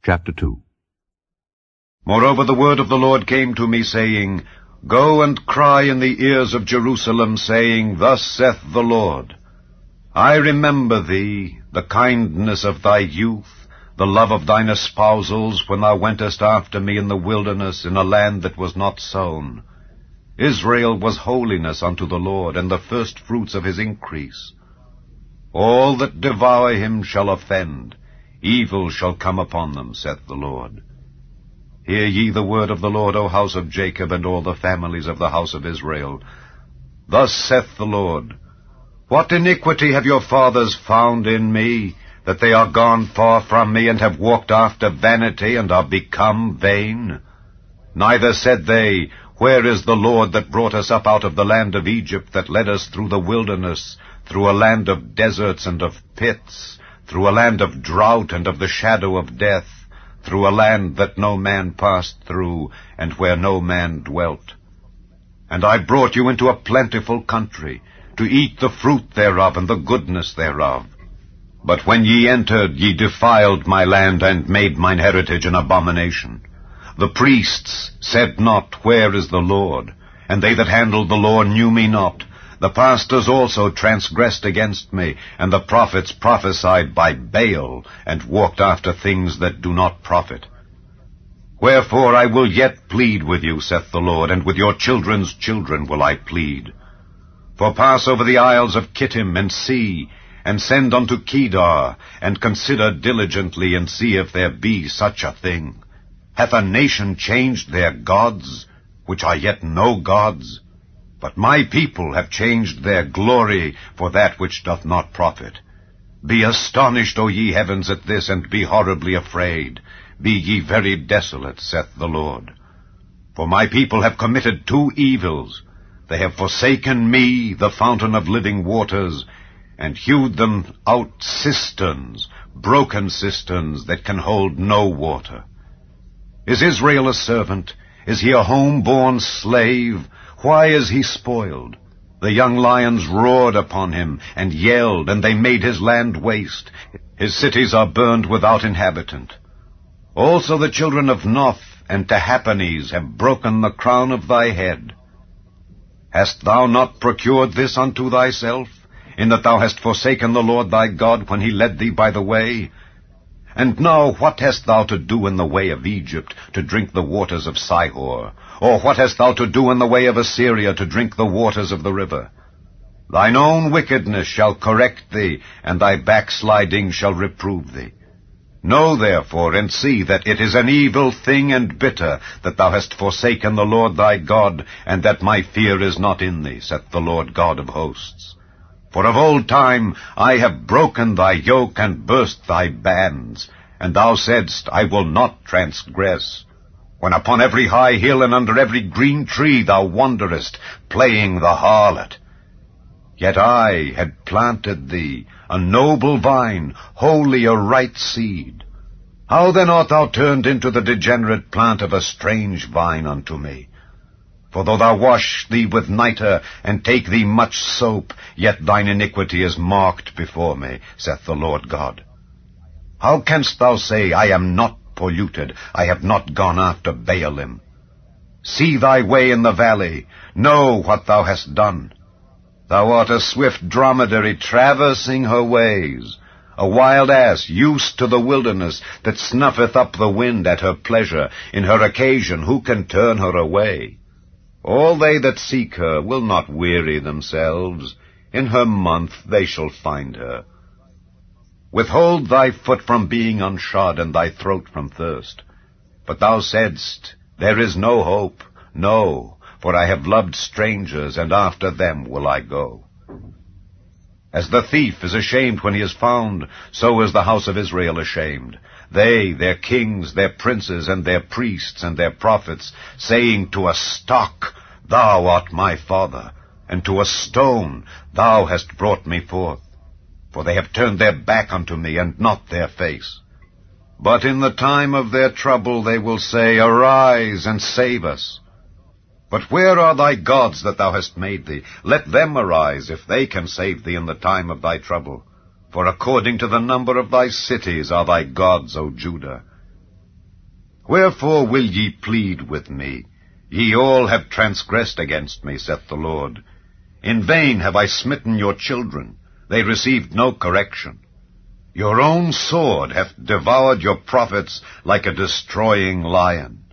Chapter 2. Moreover the word of the Lord came to me, saying, Go and cry in the ears of Jerusalem, saying, Thus saith the Lord, I remember thee, the kindness of thy youth, the love of thine espousals, when thou wentest after me in the wilderness, in a land that was not sown. Israel was holiness unto the Lord, and the firstfruits of his increase. All that devour him shall offend, evil shall come upon them, saith the Lord. Hear ye the word of the Lord, O house of Jacob, and all the families of the house of Israel. Thus saith the Lord, What iniquity have your fathers found in me, that they are gone far from me, and have walked after vanity, and are become vain? Neither said they, Where is the Lord that brought us up out of the land of Egypt, that led us through the wilderness, through a land of deserts and of pits, through a land of drought and of the shadow of death, through a land that no man passed through, and where no man dwelt? And I brought you into a plentiful country, to eat the fruit thereof and the goodness thereof. But when ye entered, ye defiled my land, and made mine heritage an abomination. The priests said not, Where is the Lord? And they that handled the law knew me not. The pastors also transgressed against me, and the prophets prophesied by Baal, and walked after things that do not profit. Wherefore I will yet plead with you, saith the Lord, and with your children's children will I plead. For pass over the isles of Kittim, and see, and send unto Kedar, and consider diligently, and see if there be such a thing. Hath a nation changed their gods, which are yet no gods? But my people have changed their glory for that which doth not profit. Be astonished, O ye heavens, at this, and be horribly afraid. Be ye very desolate, saith the Lord. For my people have committed two evils. They have forsaken me, the fountain of living waters, and hewed them out cisterns, broken cisterns that can hold no water. Is Israel a servant? Is he a home-born slave? Why is he spoiled? The young lions roared upon him, and yelled, and they made his land waste. His cities are burned without inhabitant. Also the children of Noph and Tahpanhes have broken the crown of thy head. Hast thou not procured this unto thyself, in that thou hast forsaken the Lord thy God when he led thee by the way? And now what hast thou to do in the way of Egypt, to drink the waters of Sihor? Or what hast thou to do in the way of Assyria, to drink the waters of the river? Thine own wickedness shall correct thee, and thy backsliding shall reprove thee. Know therefore, and see that it is an evil thing and bitter, that thou hast forsaken the Lord thy God, and that my fear is not in thee, saith the Lord God of hosts. For of old time I have broken thy yoke, and burst thy bands, and thou saidst, I will not transgress. When upon every high hill and under every green tree thou wanderest, playing the harlot. Yet I had planted thee, a noble vine, wholly a right seed. How then art thou turned into the degenerate plant of a strange vine unto me? For though thou wash thee with nitre, and take thee much soap, yet thine iniquity is marked before me, saith the Lord God. How canst thou say, I am not polluted, I have not gone after Baalim? See thy way in the valley, know what thou hast done. Thou art a swift dromedary traversing her ways, a wild ass used to the wilderness, that snuffeth up the wind at her pleasure. In her occasion who can turn her away? All they that seek her will not weary themselves. In her month they shall find her. Withhold thy foot from being unshod, and thy throat from thirst. But thou saidst, There is no hope. No, for I have loved strangers, and after them will I go. As the thief is ashamed when he is found, so is the house of Israel ashamed. They, their kings, their princes, and their priests, and their prophets, saying to a stock, Thou art my father, and to a stone, Thou hast brought me forth. For they have turned their back unto me, and not their face. But in the time of their trouble they will say, Arise, and save us. But where are thy gods that thou hast made thee? Let them arise, if they can save thee in the time of thy trouble. For according to the number of thy cities are thy gods, O Judah. Wherefore will ye plead with me? Ye all have transgressed against me, saith the Lord. In vain have I smitten your children. They received no correction. Your own sword hath devoured your prophets like a destroying lion.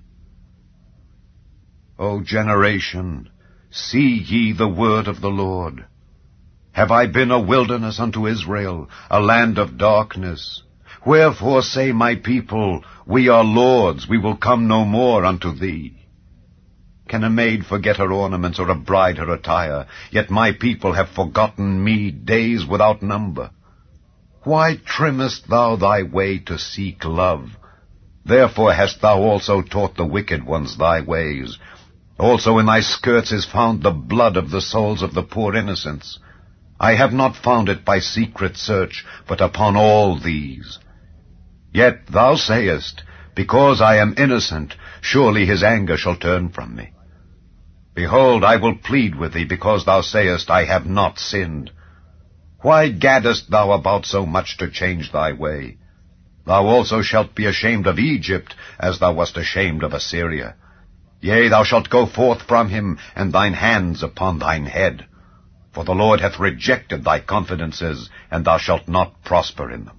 O generation, see ye the word of the Lord. Have I been a wilderness unto Israel, a land of darkness? Wherefore say my people, We are lords, we will come no more unto thee. Can a maid forget her ornaments, or a bride her attire? Yet my people have forgotten me days without number. Why trimmest thou thy way to seek love? Therefore hast thou also taught the wicked ones thy ways. Also in thy skirts is found the blood of the souls of the poor innocents. I have not found it by secret search, but upon all these. Yet thou sayest, Because I am innocent, surely his anger shall turn from me. Behold, I will plead with thee, because thou sayest, I have not sinned. Why gaddest thou about so much to change thy way? Thou also shalt be ashamed of Egypt, as thou wast ashamed of Assyria. Yea, thou shalt go forth from him, and thine hands upon thine head. For the Lord hath rejected thy confidences, and thou shalt not prosper in them.